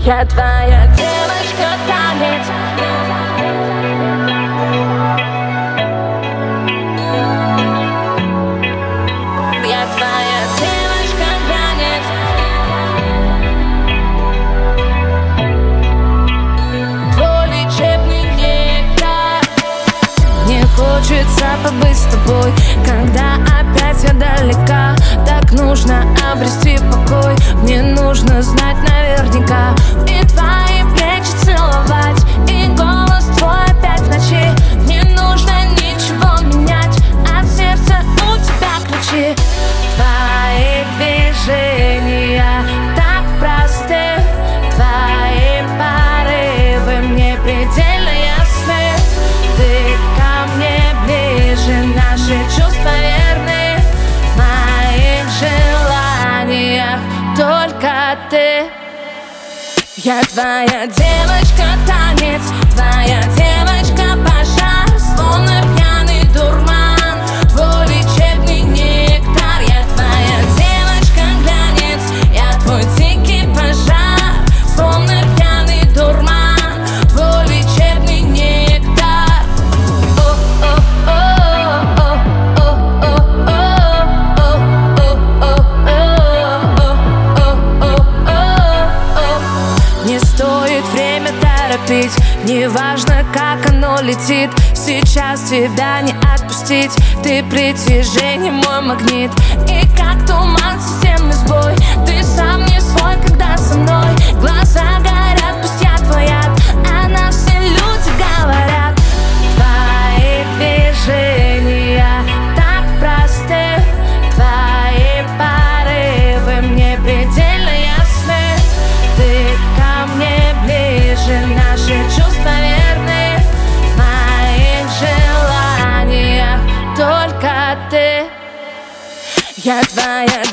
Я твоя девочка, танец. Я твоя девочка, танец. Твой лечебный нектар. Мне хочется побыть с тобой, когда опять я далека. Так нужно обрести покой. Мне нужно знать наверняка. И твои плечи целовать, и голос твой опять в ночи. Не нужно ничего менять, от сердца у тебя ключи. Твои движения так просты, твои порывы мне предельно ясны. Ты ко мне ближе, наши чувства верны. В моих желаниях только ты. Я твоя девочка, танец, твоя девочка, пожар, словно пьяный дурман, твой лечебный нектар. Я твоя девочка, глянец, я твой дикий пожар, словно пьяный дурман, твой лечебный нектар. Не стоит время торопить, неважно, как оно летит. Сейчас тебя не отпустить, ты притяжение, мой магнит. И как туман, системный сбой, ты сам не свой, когда со мной. Глаза горят, пусть я твоя, а на все люди говорят. Твои движения так просты, твои порывы мне предельно ясны. Ты ко мне ближе, наши чувства верны. В моих желаниях только ты. Я твоя